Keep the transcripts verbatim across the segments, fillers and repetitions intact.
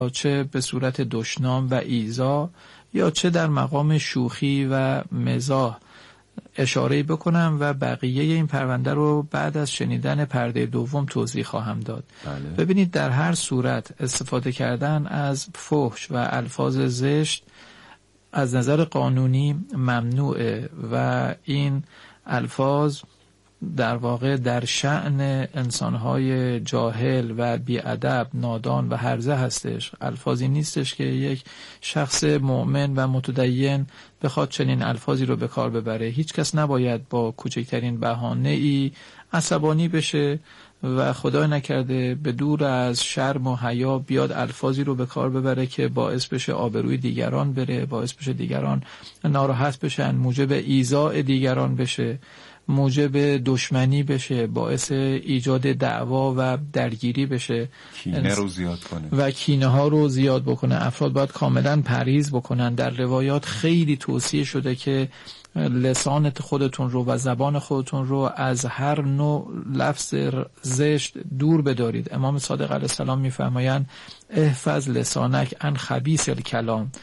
چه به صورت دشنام و ایذا یا چه در مقام شوخی و مزاح اشاره بکنم و بقیه این پرونده رو بعد از شنیدن پرده دوم توضیح خواهم داد. بله. ببینید در هر صورت استفاده کردن از فحش و الفاظ زشت از نظر قانونی ممنوعه و این الفاظ در واقع در شأن انسانهای جاهل و بی‌ادب، نادان و هرزه هستش. الفاظی نیستش که یک شخص مؤمن و متدین بخواد چنین الفاظی رو به کار ببره. هیچ کس نباید با کوچکترین بهانه ای عصبانی بشه و خدای نکرده به دور از شرم و حیا بیاد الفاظی رو به کار ببره که باعث بشه آبروی دیگران بره، باعث بشه دیگران ناراحت بشن، موجب ایذاء دیگران بشه، موجب دشمنی بشه، باعث ایجاد دعوا و درگیری بشه، کینه رو زیاد کنه و کینه ها رو زیاد بکنه. افراد باید کاملا پرهیز بکنن. در روایات خیلی توصیه شده که لسان خودتون رو و زبان خودتون رو از هر نوع لفظ زشت دور بدارید. امام صادق علیه السلام میفرمایند احفظ لسانک عن خبیث الکلام،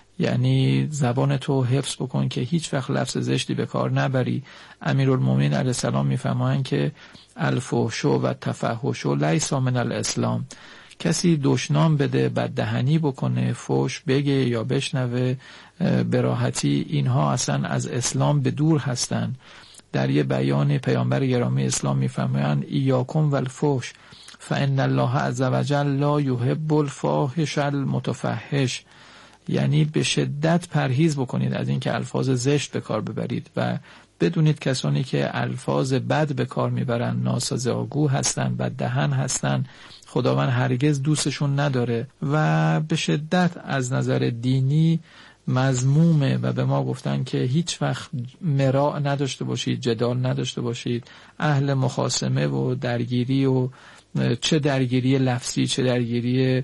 یعنی زبان تو حفظ بکن که هیچ وقت لفظ زشتی به کار نبری. امیرالمومنین علیه السلام میفرمایند که الفحش و تفحش لیس من الاسلام، کسی دشنام بده، بددهنی بکنه، فحش بگه یا بشنوه به راحتی، اینها اصلا از اسلام به دور هستن. در یه بیان پیامبر گرامی اسلام میفرمایند ایاکم والفحش فان الله عز وجل لا یحب الفاحش المتفحش، یعنی به شدت پرهیز بکنید از اینکه الفاظ زشت به کار ببرید و بدونید کسانی که الفاظ بد به کار میبرن ناسزاگو هستن، بددهن هستن، خداوند هرگز دوستشون نداره و به شدت از نظر دینی مذمومه و به ما گفتن که هیچ وقت مراء نداشته باشید، جدال نداشته باشید، اهل مخاصمه و درگیری و چه درگیری لفظی چه درگیری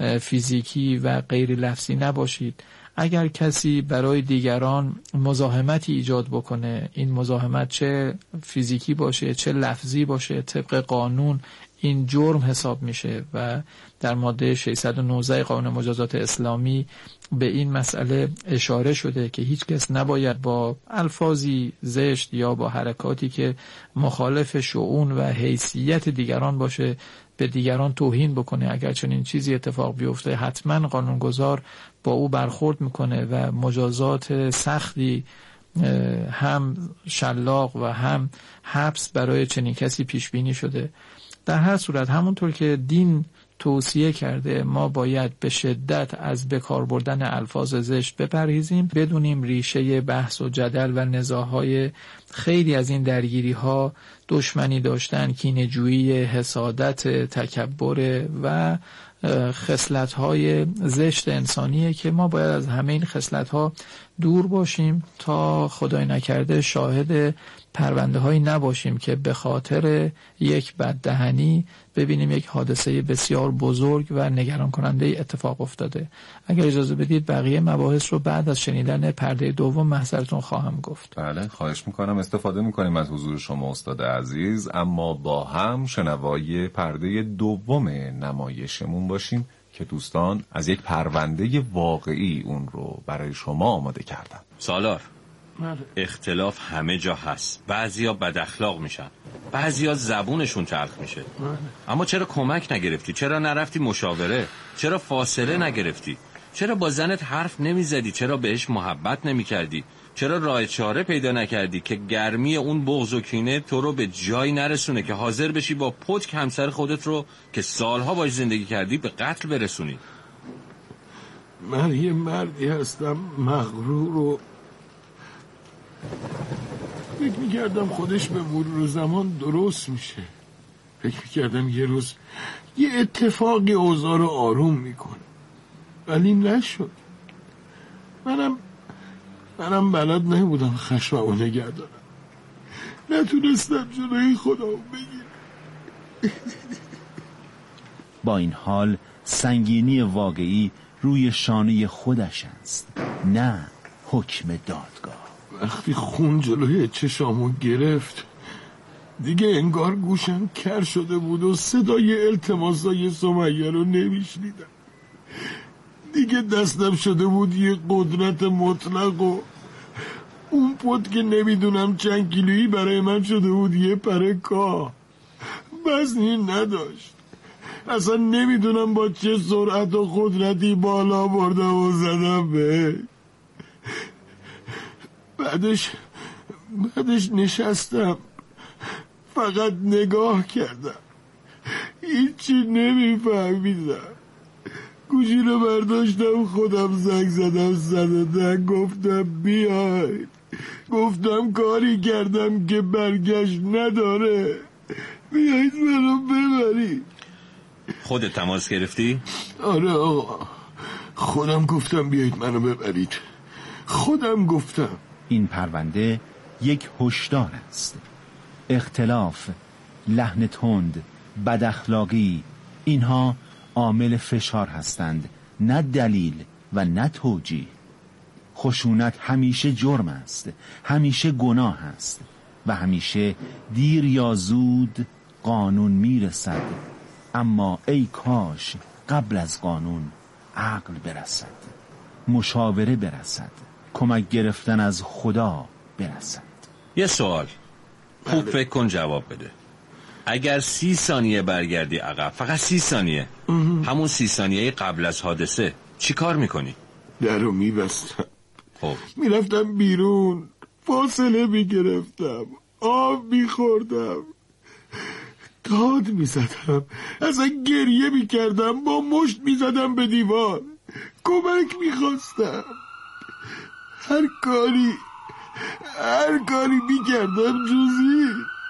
فیزیکی و غیر لفظی نباشید. اگر کسی برای دیگران مزاحمتی ایجاد بکنه، این مزاحمت چه فیزیکی باشه چه لفظی باشه، طبق قانون این جرم حساب میشه و در ماده ششصد و نوزده قانون مجازات اسلامی به این مسئله اشاره شده که هیچ کس نباید با الفاظی زشت یا با حرکاتی که مخالف شؤون و حیثیت دیگران باشه به دیگران توهین بکنه. اگر چنین چیزی اتفاق بیفته حتما قانونگذار با او برخورد میکنه و مجازات سختی هم شلاق و هم حبس برای چنین کسی پیش بینی شده. در هر صورت همونطور که دین توصیه کرده ما باید به شدت از بکار بردن الفاظ زشت بپرهیزیم. بدونیم ریشه بحث و جدل و نزاعهای خیلی از این درگیری ها دشمنی داشتن، کینه‌جویی، حسادت، تکبر و خصلت‌های زشت انسانیه که ما باید از همه این خصلت‌ها دور باشیم تا خدای نکرده شاهد پرونده هایی نباشیم که به خاطر یک بددهنی ببینیم یک حادثه بسیار بزرگ و نگران کننده اتفاق افتاده. اگر اجازه بدید بقیه مباحث رو بعد از شنیدن پرده دوم محضرتون خواهم گفت. بله خواهش میکنم. استفاده میکنیم از حضور شما استاد عزیز، اما با هم شنوای پرده دوم نمایشمون باشیم که دوستان از یک پرونده واقعی اون رو برای شما آماده کردن. سالار، اختلاف همه جا هست. بعضیا بد اخلاق میشن، بعضیا زبونشون تلخ میشه. اما چرا کمک نگرفتی؟ چرا نرفتی مشاوره؟ چرا فاصله نگرفتی؟ چرا با زنت حرف نمیزدی؟ چرا بهش محبت نمیکردی؟ چرا راه چاره پیدا نکردی که گرمی اون بغض و کینه تو رو به جایی نرسونه که حاضر بشی با پتک همسر خودت رو که سالها باش زندگی کردی به قتل برسونی؟ من یه مردی هستم مغرور و فکر میکردم خودش به مرور زمان درست میشه. فکر میکردم یه روز یه اتفاقی اوضاع رو آروم میکنه، ولی نشد. منم منم بلد نبودم خشممو نگه دارم، نتونستم جلوی خودم بگیرم. با این حال سنگینی واقعی روی شانه خودش است، نه حکم دادگاه. وقتی خون جلوی چشامو گرفت دیگه انگار گوشم کر شده بود و صدای التماسای سمیه رو نمیشنیدم. دیگه دستم شده بود یه قدرت مطلق و اون پت که نمیدونم چند کیلویی برای من شده بود یه پره کاه. وزنی نداشت. اصلا نمیدونم با چه سرعت و قدرتی بالا بردم و زدم به بعدش بعدش نشستم فقط نگاه کردم، هیچی نمیفهمیدم. گوشی رو برداشتم خودم زنگ زدم صد و ده، گفتم بیای. گفتم کاری کردم که برگشت نداره، بیایید منو ببری. خودت تماس گرفتی؟ آره آقا، خودم گفتم بیایید منو ببرید، خودم گفتم. این پرونده یک هشدار است. اختلاف، لحن تند، بد اخلاقی، اینها عامل فشار هستند، نه دلیل و نه توجیه. خشونت همیشه جرم است، همیشه گناه است و همیشه دیر یا زود قانون میرسد. اما ای کاش قبل از قانون عقل برسد، مشاوره برسد، کمک گرفتن از خدا برسد. یه سوال خوب فکر کن جواب بده. اگر سی ثانیه برگردی عقب، فقط سی ثانیه، همون سی ثانیه قبل از حادثه، چی کار میکنی؟ درو میبستم، خب میرفتم بیرون، فاصله میگرفتم، آب میخوردم، داد میزدم، اصلا گریه میکردم، با مشت میزدم به دیوار، کمک میخواستم، هر کاری هر کاری میکردم جوزی.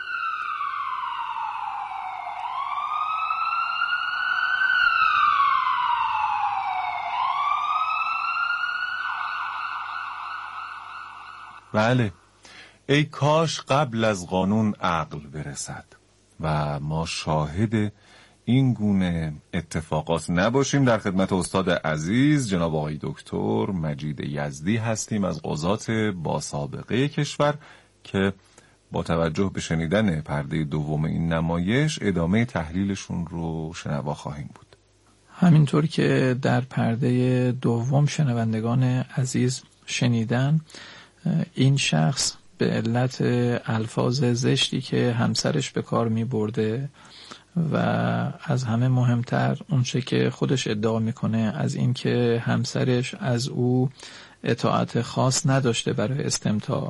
بله، ای کاش قبل از قانون عقل برسد و ما شاهد این گونه اتفاقات نباشیم. در خدمت استاد عزیز جناب آقای دکتر مجید یزدی هستیم از قضات با سابقه کشور که با توجه به شنیدن پرده دوم این نمایش ادامه تحلیلشون رو شنوا خواهیم بود. همینطور که در پرده دوم شنوندگان عزیز شنیدن، این شخص به علت الفاظ زشتی که همسرش به کار می برده و از همه مهمتر اونچه که خودش ادعا میکنه از اینکه همسرش از او اطاعت خاص نداشته برای استمتاع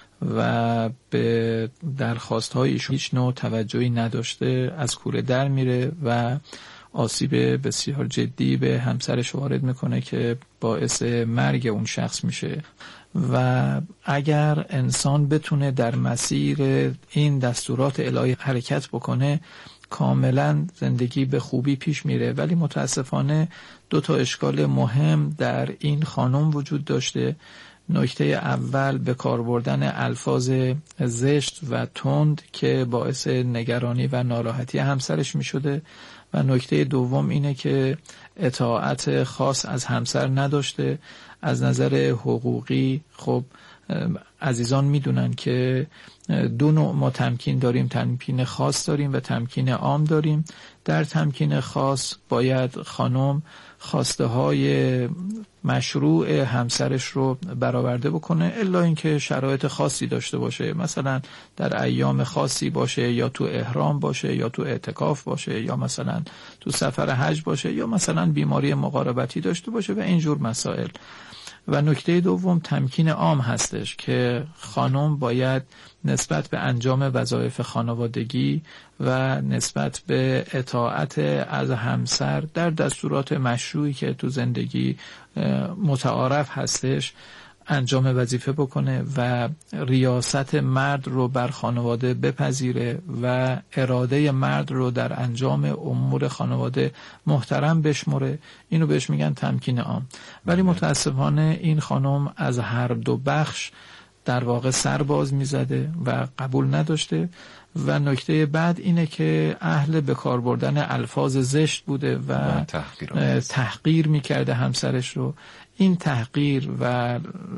و به درخواست‌های ایشون هیچ نوع توجهی نداشته، از کوره در میره و آسیب بسیار جدی به همسرش وارد میکنه که باعث مرگ اون شخص میشه. و اگر انسان بتونه در مسیر این دستورات الهی حرکت بکنه، کاملا زندگی به خوبی پیش میره. ولی متاسفانه دو تا اشکال مهم در این خانم وجود داشته. نکته اول به کار بردن الفاظ زشت و تند که باعث نگرانی و ناراحتی همسرش می شده و نکته دوم اینه که اطاعت خاص از همسر نداشته. از نظر حقوقی خب عزیزان میدونن که دو نوع ما تمکین داریم، تمکین خاص داریم و تمکین عام داریم. در تمکین خاص باید خانم خواسته های مشروع همسرش رو برآورده بکنه، الا اینکه شرایط خاصی داشته باشه، مثلا در ایام خاصی باشه یا تو احرام باشه یا تو اعتکاف باشه یا مثلا تو سفر حج باشه یا مثلا بیماری مقاربتی داشته باشه و اینجور مسائل. و نکته دوم تمکین عام هستش که خانم باید نسبت به انجام وظایف خانوادگی و نسبت به اطاعت از همسر در دستورات مشروعی که تو زندگی متعارف هستش انجام وظیفه بکنه و ریاست مرد رو بر خانواده بپذیره و اراده مرد رو در انجام امور خانواده محترم بشمره. اینو بهش میگن تمکین عام. ولی متاسفانه این خانم از هر دو بخش در واقع سر باز میزده و قبول نداشته و نکته بعد اینه که اهل به کار بردن الفاظ زشت بوده و, و تحقیر, تحقیر میکرده همسرش رو. این تحقیر و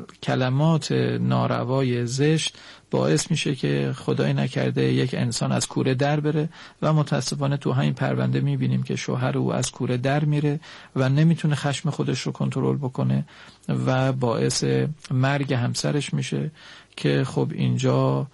کلمات ناروای زشت باعث میشه که خدای نکرده یک انسان از کوره در بره و متاسفانه تو همین پرونده میبینیم که شوهر او از کوره در میره و نمیتونه خشم خودش رو کنترل بکنه و باعث مرگ همسرش میشه که خب اینجا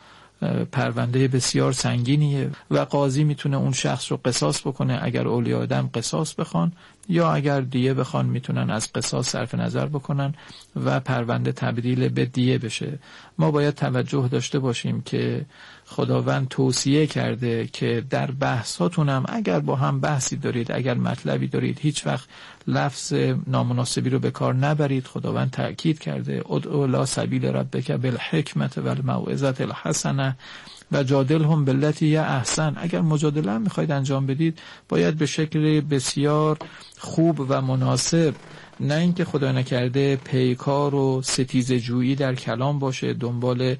پرونده بسیار سنگینیه و قاضی میتونه اون شخص رو قصاص بکنه. اگر اولیاء دم قصاص بخوان یا اگر دیه بخوان میتونن از قصاص صرف نظر بکنن و پرونده تبدیل به دیه بشه. ما باید توجه داشته باشیم که خداوند توصیه کرده که در بحثاتونم اگر با هم بحثی دارید، اگر مطلبی دارید، هیچ وقت لفظ نامناسبی رو به کار نبرید. خداوند تأکید کرده ادعو الی سبیل ربک بالحکمت و الموعظة الحسنه و جادلهم بالتی هی احسن. اگر مجادله هم میخواید انجام بدید باید به شکل بسیار خوب و مناسب، نه اینکه خدا نکرده پیکار و ستیزه جویی در کلام باشه، دنبال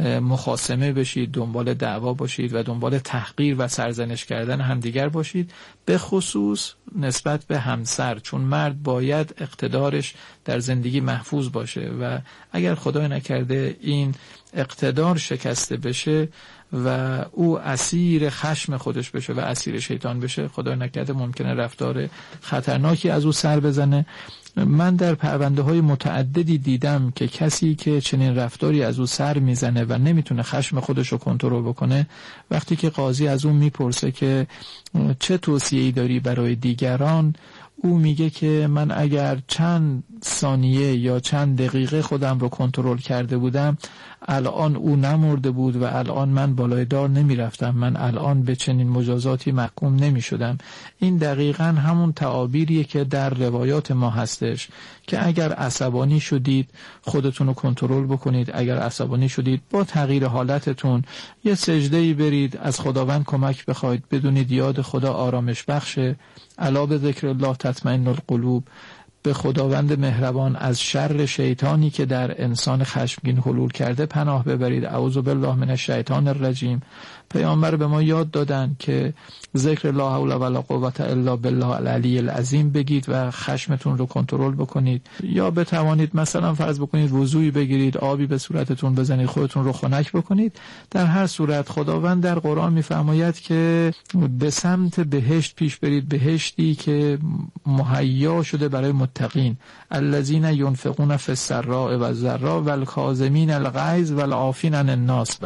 مخاصمه بشید، دنبال دعوا باشید و دنبال تحقیر و سرزنش کردن همدیگر باشید، به خصوص نسبت به همسر، چون مرد باید اقتدارش در زندگی محفوظ باشه و اگر خدا نکرده این اقتدار شکسته بشه و او اسیر خشم خودش بشه و اسیر شیطان بشه، خدا نکرده ممکنه رفتار خطرناکی از او سر بزنه. من در پرونده های متعددی دیدم که کسی که چنین رفتاری از او سر میزنه و نمیتونه خشم خودش رو کنترل بکنه، وقتی که قاضی از اون میپرسه که چه توصیه‌ای داری برای دیگران، او میگه که من اگر چند ثانیه یا چند دقیقه خودم رو کنترل کرده بودم الان او نمرده بود و الان من بالای دار نمی رفتم، من الان به چنین مجازاتی محکوم نمی شدم. این دقیقاً همون تعابیریه که در روایات ما هستش که اگر عصبانی شدید خودتون رو کنترل بکنید، اگر عصبانی شدید با تغییر حالتتون یه سجده‌ای برید، از خداوند کمک بخواید، بدونید یاد خدا آرامش بخشه. الا به ذکر الله تطمئن القلوب. به خداوند مهربان از شر شیطانی که در انسان خشمگین حلول کرده پناه ببرید. اعوذ بالله من الشیطان الرجیم. پیامبر به ما یاد دادن که ذکر لا حول ولا قوة الا بالله العلی العظیم بگید و خشمتون رو کنترل بکنید، یا بتوانید مثلا فرض بکنید وضوعی بگیرید، آبی به صورتتون بزنید، خودتون رو خنک بکنید. در هر صورت خداوند در قرآن میفرماید که به سمت بهشت پیش برید، بهشتی که مهیا شده برای متقین، الذین ينفقون فی السراء و الضراء والکاظمین الغیظ والعافین عن الناس.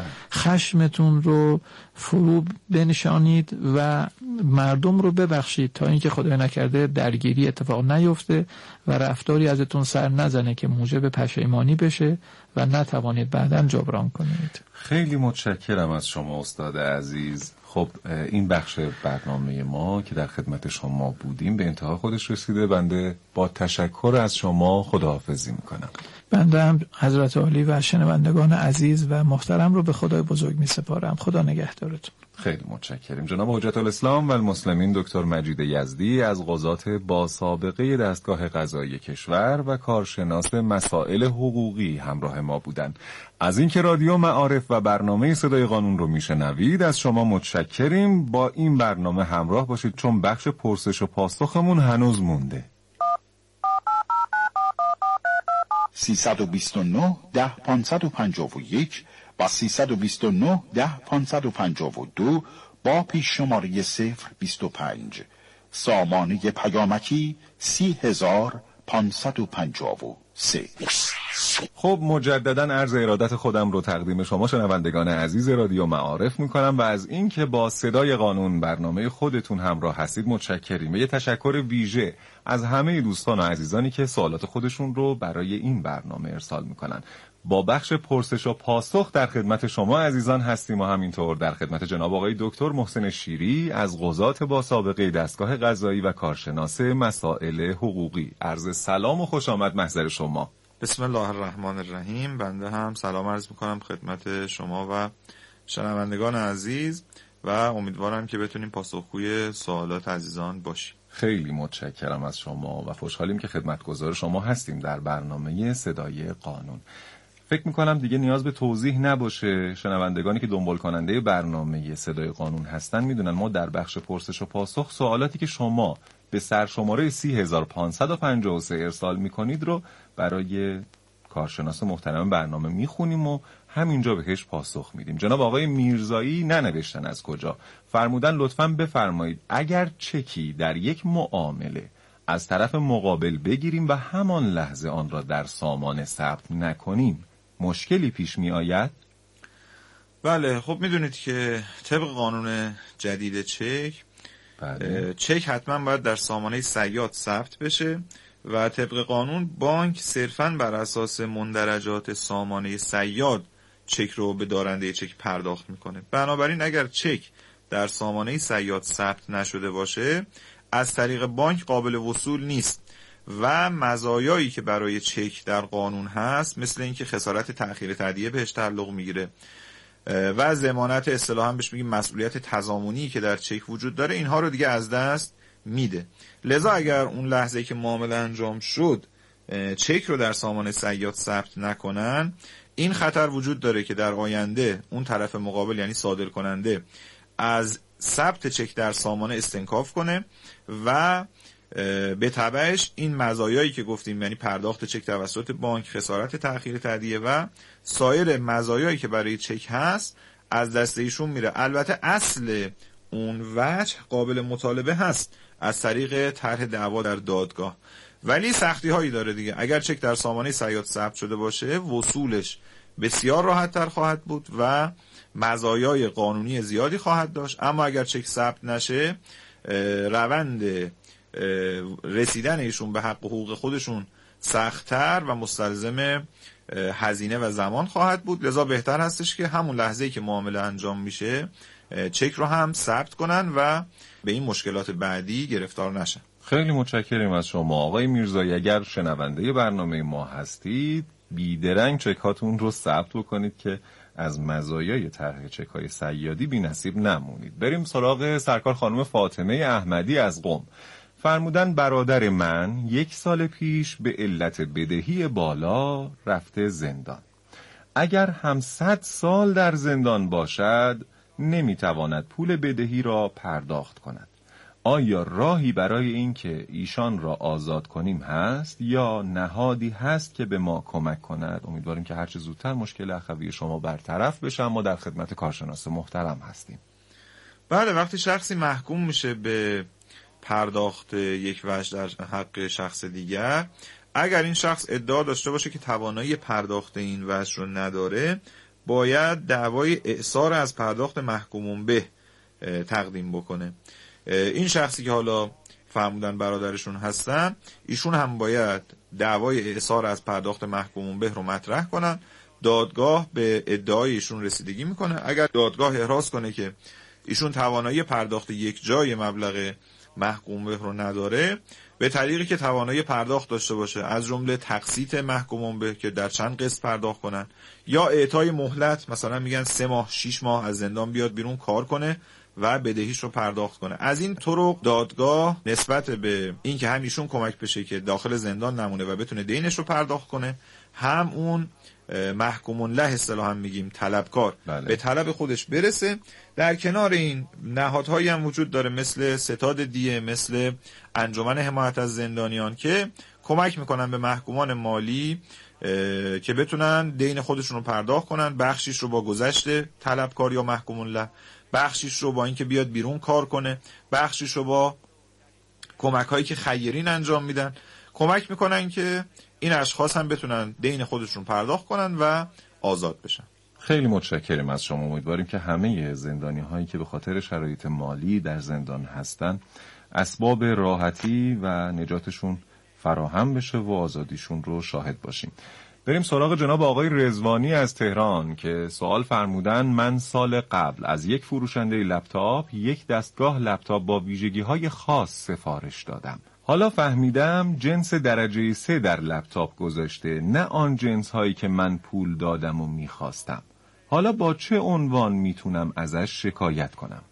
خشمتون رو فرو بنشانید و مردم رو ببخشید تا اینکه خدای نکرده درگیری اتفاق نیفته و رفتاری ازتون سر نزنه که موجب پشیمانی بشه و نتوانید بعداً جبران کنید. خیلی متشکرم از شما استاد عزیز. خب این بخش برنامه ما که در خدمت شما بودیم به انتها خودش رسیده. بنده با تشکر از شما خداحافظی میکنم. بنده هم حضرت عالی و شنوندگان عزیز و محترم رو به خدای بزرگ می سپارم. خدا نگهدارتون. خیلی متشکریم. جناب حجت الاسلام و المسلمین دکتر مجید یزدی از قضات با سابقه دستگاه قضایی کشور و کارشناس مسائل حقوقی همراه ما بودند. از اینکه رادیو معارف و برنامه صدای قانون رو میشنوید از شما متشکریم. با این برنامه همراه باشید چون بخش پرسش و پاسخمون هنوز مونده. سیصد و بیست و نه ده پانصد و پنجاه و یک و سیصد و بیست و نه ده پانصد و پنجاه و دو با پیش شماره صفر بیست و پنج. سامانه پیامکی سی هزار پانصد و پنجاه و سه. خب مجددا عرض ارادت خودم رو تقدیم شما شنوندگان عزیز رادیو معارف میکنم و از این که با صدای قانون برنامه خودتون همراه هستید متشکریم. یه تشکر ویژه از همه دوستان و عزیزانی که سوالات خودشون رو برای این برنامه ارسال میکنن. با بخش پرسش و پاسخ در خدمت شما عزیزان هستیم و همینطور در خدمت جناب آقای دکتر محسن شیری از قضات با سابقه دستگاه قضایی و کارشناس مسائل حقوقی. عرض سلام و خوش آمد محضر شما. بسم الله الرحمن الرحیم. بنده هم سلام عرض میکنم خدمت شما و شنوندگان عزیز و امیدوارم که بتونیم پاسخگوی سوالات عزیزان باشیم. خیلی متشکرم از شما و خوشحالیم که خدمتگزار شما هستیم در برنامه صدای قانون. فکر میکنم دیگه نیاز به توضیح نباشه. شنوندگانی که دنبال کننده برنامه صدای قانون هستن میدونن ما در بخش پرسش و پاسخ سوالاتی که شما به سرشماره سی هزار و پانصد و پنجاه و سه ارسال میکنید رو برای کارشناس محترم برنامه میخونیم و همینجا بهش پاسخ میدیم. جناب آقای میرزایی ننوشتن از کجا، فرمودن لطفاً بفرمایید اگر چکی در یک معامله از طرف مقابل بگیریم و همان لحظه آن را در سامانه ثبت نکنیم مشکلی پیش می آید؟ بله، خب میدونید که طبق قانون جدید چک، بله. چک حتما باید در سامانه صیاد ثبت بشه و طبق قانون بانک صرفاً بر اساس مندرجات سامانه صیاد چک رو به دارنده چک پرداخت میکنه. بنابراین اگر چک در سامانه صیاد ثبت نشده باشه از طریق بانک قابل وصول نیست و مزایایی که برای چک در قانون هست مثل اینکه خسارت تأخیر تادیه بهش تعلق میگیره و ضمانت اصطلاحاً بهش میگیم مسئولیت تضامنی که در چک وجود داره، اینها رو دیگه از دست میده. لذا اگر اون لحظه که معامله انجام شد چک رو در سامانه صیاد ثبت نکنن، این خطر وجود داره که در آینده اون طرف مقابل یعنی صادر کننده از ثبت چک در سامانه استنکاف کنه و به تبعش این مزایایی که گفتیم یعنی پرداخت چک توسط بانک، خسارت تأخیر تادیه و سایر مزایایی که برای چک هست از دست ایشون میره. البته اصل اون وجه قابل مطالبه هست از طریق طرح دعوا در دادگاه، ولی سختی هایی داره دیگه. اگر چک در سامانه صیاد ثبت شده باشه وصولش بسیار راحت تر خواهد بود و مزایای قانونی زیادی خواهد داشت، اما اگر چک ثبت نشه روند رسیدن ایشون به حق و حقوق خودشون سخت‌تر و مستلزم هزینه و زمان خواهد بود. لذا بهتر هستش که همون لحظه‌ای که معامله انجام میشه چک رو هم ثبت کنن و به این مشکلات بعدی گرفتار نشن. خیلی متشکرم از شما آقای میرزایی. اگر شنونده برنامه ما هستید بیدرنگ چک هاتون رو ثبت بکنید که از مزایای طرح چک های صیادی بی نصیب نمونید. بریم سراغ سرکار خانم فاطمه احمدی از قم. فرمودن برادر من یک سال پیش به علت بدهی بالا رفته زندان. اگر هم صد سال در زندان باشد نمیتواند پول بدهی را پرداخت کند. آیا راهی برای این که ایشان را آزاد کنیم هست یا نهادی هست که به ما کمک کند؟ امیدواریم که هرچه زودتر مشکل اخوی شما برطرف بشه. ما در خدمت کارشناس محترم هستیم. بله، وقتی شخصی محکوم میشه به پرداخت یک وجه در حق شخص دیگر، اگر این شخص ادعا داشته باشه که توانایی پرداخت این وجه رو نداره، باید دعوای اعصار از پرداخت محکومون به تقدیم بکنه. این شخصی که حالا فرمودن برادرشون هستن، ایشون هم باید دعوای اعصار از پرداخت محکومون به رو مطرح کنن. دادگاه به ادعای ایشون رسیدگی میکنه. اگر دادگاه احراز کنه که ایشون توانایی پرداخت یک جای مبلغ محکوم به رو نداره، به طریقی که توانایی پرداخت داشته باشه، از جمله تقسیط محکوم به که در چند قسط پرداخت کنن یا اعطای مهلت، مثلا میگن سه ماه شش ماه از زندان بیاد بیرون کار کنه و بدهیش رو پرداخت کنه. از این طرق دادگاه نسبت به این که هم ایشون کمک بشه که داخل زندان نمونه و بتونه دینش رو پرداخت کنه، هم اون محکومون له اصطلاحاً میگیم طلبکار بله. به طلب خودش برسه. در کنار این نهادهایی هم وجود داره مثل ستاد دیه، مثل انجمن حمایت از زندانیان که کمک میکنن به محکومان مالی که بتونن دین خودشون رو پرداخت کنن. بخشیش رو با گذشت طلبکار یا محکومون له، بخشیش رو با اینکه بیاد بیرون کار کنه، بخشیش رو با کمک هایی که خیرین انجام میدن کمک میکنن که این اشخاص هم بتونن دین خودشون پرداخت کنن و آزاد بشن. خیلی متشکرم از شما. امیدواریم که همه زندانی هایی که به خاطر شرایط مالی در زندان هستن اسباب راحتی و نجاتشون فراهم بشه و آزادیشون رو شاهد باشیم. بریم سراغ جناب آقای رضوانی از تهران که سوال فرمودن من سال قبل از یک فروشنده لپتاپ یک دستگاه لپتاپ با ویژگی‌های خاص سفارش دادم. حالا فهمیدم جنس درجه سه در لپتاپ گذاشته، نه آن جنس هایی که من پول دادم و میخواستم. حالا با چه عنوان میتونم ازش شکایت کنم؟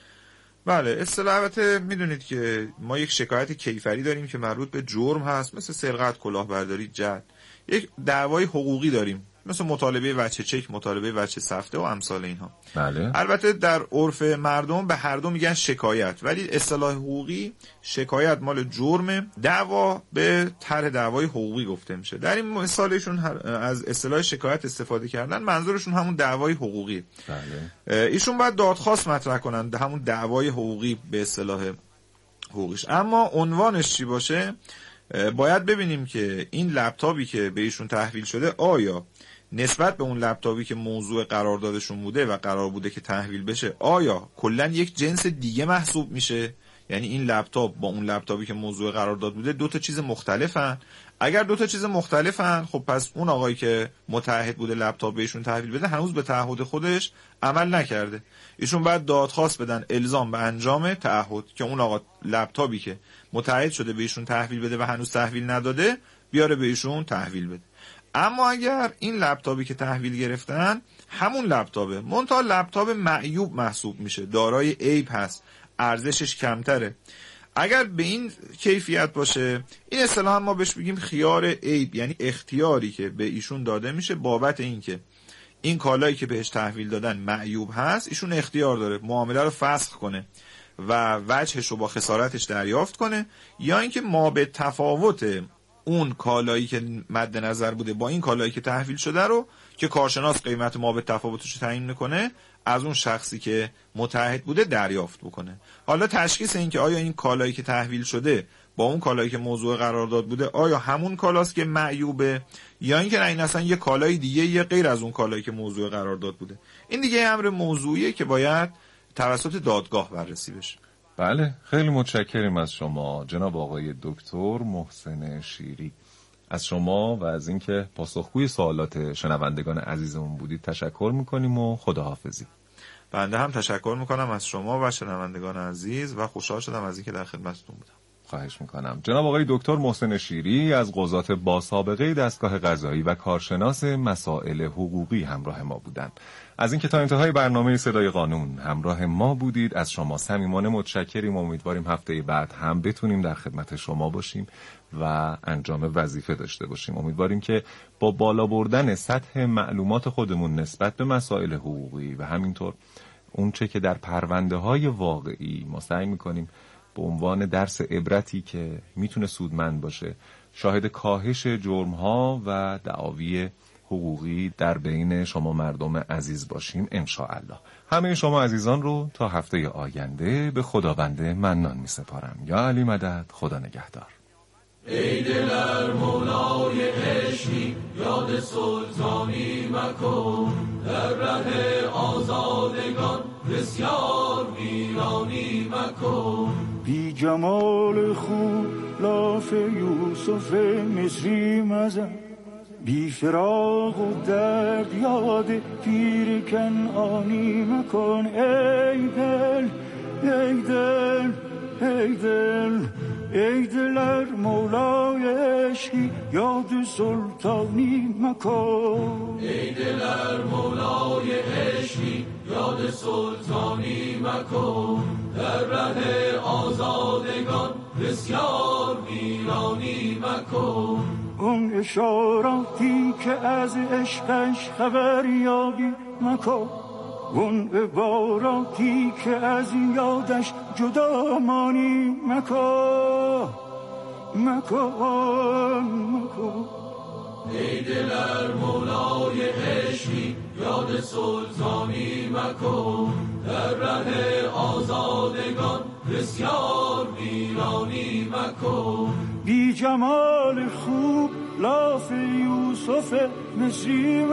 بله، اصطلاح البته میدونید که ما یک شکایت کیفری داریم که مربوط به جرم هست، مثل سرقت، کلاهبرداری، جعل. یک دعوای حقوقی داریم مثل مطالبه وجه چک، مطالبه وجه سفته و امثال اینها. بله. البته در عرف مردم به هر دو میگن شکایت، ولی اصطلاح حقوقی شکایت مال جرم، دعوا به طرح دعوای حقوقی گفته میشه. در این مثالشون از اصطلاح شکایت استفاده کردن، منظورشون همون دعوای حقوقی. بله. ایشون باید دادخواست مطرح کنن، همون دعوای حقوقی به اصطلاح حقوقیش. اما عنوانش چی باشه؟ باید ببینیم که این لپتاپی که به ایشون تحویل شده آیا نسبت به اون لپتاپی که موضوع قراردادشون بوده و قرار بوده که تحویل بشه، آیا کلا یک جنس دیگه محسوب میشه؟ یعنی این لپتاپ با اون لپتاپی که موضوع قرارداد بوده دو تا چیز مختلفن. اگر دو تا چیز مختلفن، خب پس اون آقایی که متعهد بوده لپتاپ بهشون تحویل بده هنوز به تعهد خودش عمل نکرده. ایشون باید دادخواست بدن الزام به انجام تعهد که اون آقا لپتاپی که متعهد شده بهشون تحویل بده و هنوز تحویل نداده بیاره بهشون تحویل بده. اما اگر این لپتاپی که تحویل گرفتن همون لپتاپه، منتها لپتاپ معیوب محسوب میشه، دارای عیب هست، ارزشش کمتره، اگر به این کیفیت باشه، این اصطلاحا ما بهش بگیم خیار عیب، یعنی اختیاری که به ایشون داده میشه بابت این که این کالایی که بهش تحویل دادن معیوب هست، ایشون اختیار داره معامله رو فسخ کنه و وجهش رو با خسارتش دریافت کنه، یا اینکه ما به تفاوت اون کالایی که مد نظر بوده با این کالایی که تحویل شده رو که کارشناس قیمت ما به تفاوتش رو تعیین میکنه از اون شخصی که متعهد بوده دریافت بکنه. حالا تشخیص این که آیا این کالایی که تحویل شده با اون کالایی که موضوع قرارداد بوده آیا همون کالاست که معیوبه، یا اینکه نه این اصلا یه کالای دیگه یه غیر از اون کالایی که موضوع قرارداد بوده، این دیگه امر موضوعیه که باید توسط دادگاه بررسی بشه. بله، خیلی متشکریم از شما جناب آقای دکتر محسن شیری. از شما و از اینکه پاسخگوی سوالات شنوندگان عزیزمون بودید تشکر میکنیم و خداحافظی. بنده هم تشکر میکنم از شما و شنوندگان عزیز و خوشحال شدم از اینکه در خدمتتون بودم. خواهش میکنم. جناب آقای دکتر محسن شیری از قضات با سابقه دستگاه قضایی و کارشناس مسائل حقوقی همراه ما بودند. از اینکه تا انتهای برنامه صدای قانون همراه ما بودید از شما صمیمانه متشکریم. امیدواریم هفته بعد هم بتونیم در خدمت شما باشیم و انجام وظیفه داشته باشیم. امیدواریم که با بالا بردن سطح معلومات خودمون نسبت به مسائل حقوقی و همینطور اون چه که در پرونده های واقعی ما سعی میکنیم به عنوان درس عبرتی که میتونه سودمند باشه شاهد کاهش جرم‌ها و دعاوی حقوقی در بین شما مردم عزیز باشیم انشاءالله. همه شما عزیزان رو تا هفته آینده به خداوند منان می سپارم. یا علی مدد، خدا نگهدار. ای دلر مولای عشقی یاد سلطانی مکن، در ره آزادگان بسیار ویرانی مکن. بی جمال خوب لاف یوسف مصری مزن، بی فراق و درد یاد پیر کنعانی مکن. ای دل ای دل ای دل ای دلر مولای عشقی یاد سلطانی مکن. ای دلر مولای عشقی یاد سلطانی مکن، در ره آزادگان بسیار ویرانی مکن. اون اشاراتی که از عشقش خبر یابی مکن، اون عباراتی که از یادش جدا مانی مکن مکن مکن. ای دلر مولای عشقی یاد سلطانی مکن، در ره آزادگان بسیار ویرانی مکن. بی جمال خوب لاف یوسف مصری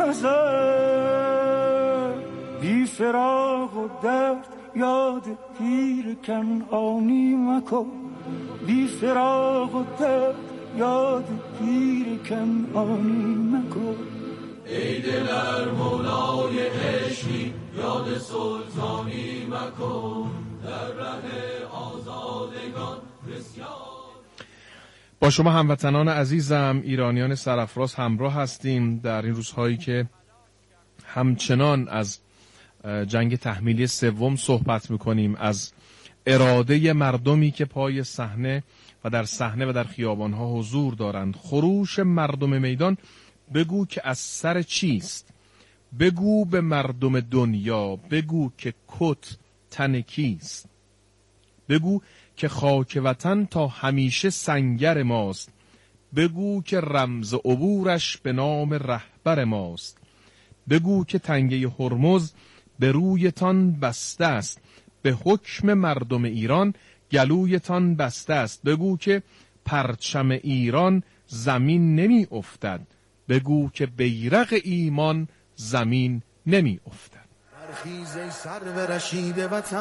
مزن، بی فراق و درد یاد پیر کنعانی مکن. بی فراق و درد یاد پیر کنعانی مکن. ای دلر مولای عشقی یاد سلطانی مکن، در ره آزادگان بسیار. با شما هموطنان عزیزم ایرانیان سرافراز همراه هستیم در این روزهایی که همچنان از جنگ تحمیلی سوم صحبت میکنیم، از اراده مردمی که پای صحنه و در صحنه و در خیابانها حضور دارند. خروش مردم میدان بگو که از سر چیست. بگو به مردم دنیا، بگو که کت تن کیست. بگو که خاک وطن تا همیشه سنگر ماست. بگو که رمز عبورش به نام رهبر ماست. بگو که تنگه هرمز به رویتان بسته است. به حکم مردم ایران گلویتان بسته است. بگو که پرچم ایران زمین نمی افتد. بگو که بیرق ایمان زمین نمی افتد. برخیز ای سرو رشید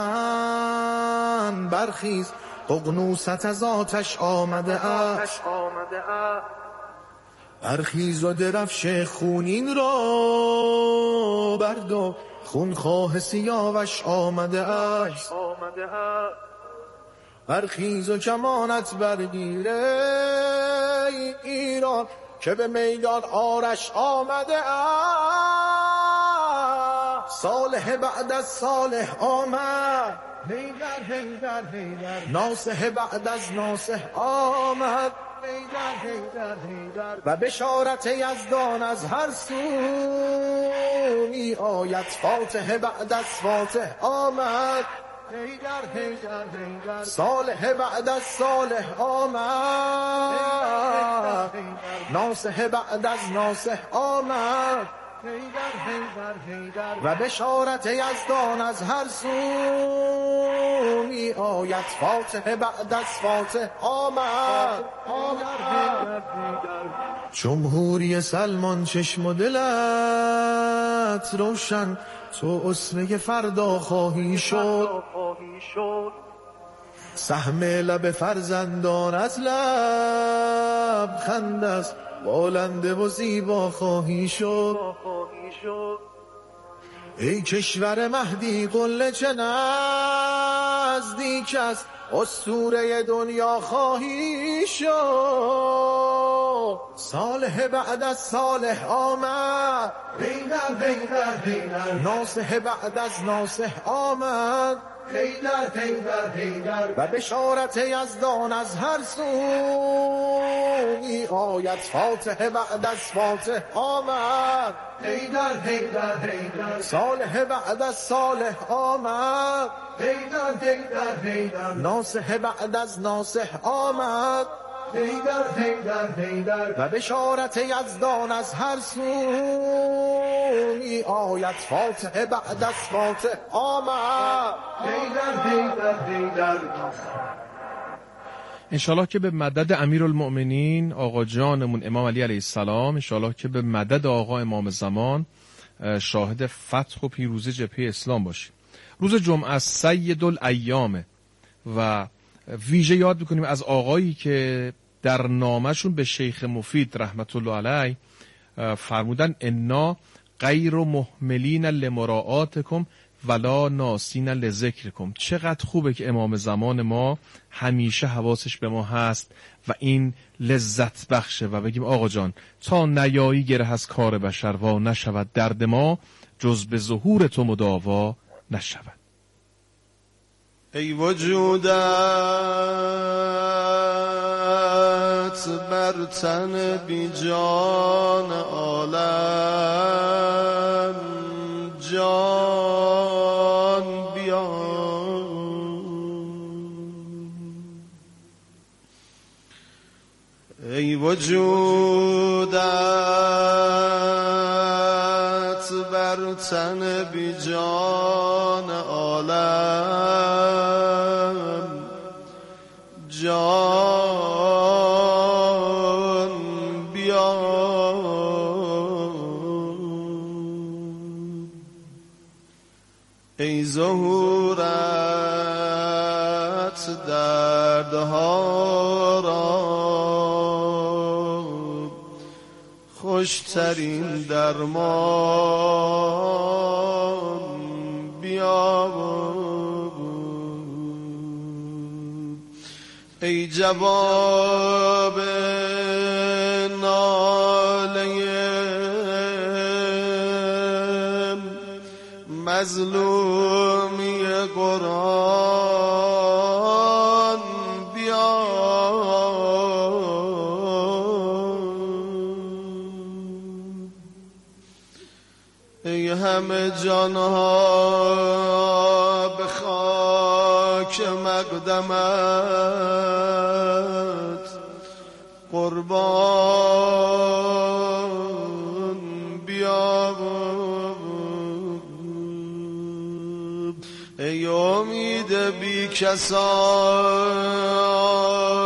وطن، برخیز ققنوست از آتش آمده است. برخیز و درفش خونین را بردو، خونخواه سیاوش آمده است. برخیز و کمانت برگیره ای ایران، که به میدان آرش آمده است. صالح بعد از صالح آمد، حیدر حیدر حیدر. ناصح بعد از ناصح آمد، حیدر حیدر حیدر. و بشارت یزدان از هر سو می آید. فاتح بعد از فاتح آمد، حیدر حیدر حیدر. صالح بعد از صالح آمد، ناصح بعد از ناصح آمد، حیدر حیدر حیدر. و بشارت یزدان از هر سو می آید. فاتح بعد از فاتح آمد، حیدر حیدر. جمهوری سلمان چشم و دلت روشن، تو اسوه فردا خواهی شد. سهم لب فرزندان از لب خند است، بالنده و زیبا خواهی شد. ای کشور مهدی قله چه نزدیک است، اسطوره دنیا خواهی شد. صالح بعد از صالح آمد، حیدر حیدر حیدر. ناصح بعد از ناصح آمد، حیدر حیدر حیدر. و بشارت یزدان از هر سو می آید. فاتح بعد از فاتح آمد، حیدر حیدر حیدر. صالح بعد از صالح آمد، حیدر حیدر حیدر. ناصح بعد از ناصح آمد، حیدر حیدر حیدر. و بشارت یزدان از هر سو می آید. فاتح بعد از فاتح آمد، حیدر حیدر حیدر. انشالله که به مدد امیرالمؤمنین آقا جانمون امام علی علیه السلام، انشالله که به مدد آقا امام زمان شاهد فتح و پیروزی جبهه اسلام باشیم. روز جمعه سید الایامه و ویژه یاد میکنیم از آقایی که در نامشون به شیخ مفید رحمت الله علیه فرمودن انا غیر مهملین لمراعاتکم ولا ناسین لذکرکم. چقدر خوبه که امام زمان ما همیشه حواسش به ما هست و این لذت بخشه و بگیم آقا جان تا نیایی گره از کار بشر و نشود درد ما جز به ظهور تو مداوا نشود. ای وجودت بر تن بی جان عالم، جان بیا. ای وجودت بر تن بی جان عالم، جان بیا. ای ظهورت دردها را خوشترین درمان بیا. ای جواب ناله مظلومی قرآن بیا. ای همه جانها به خاک مقدمت قربان بیا. ای امید بی کسان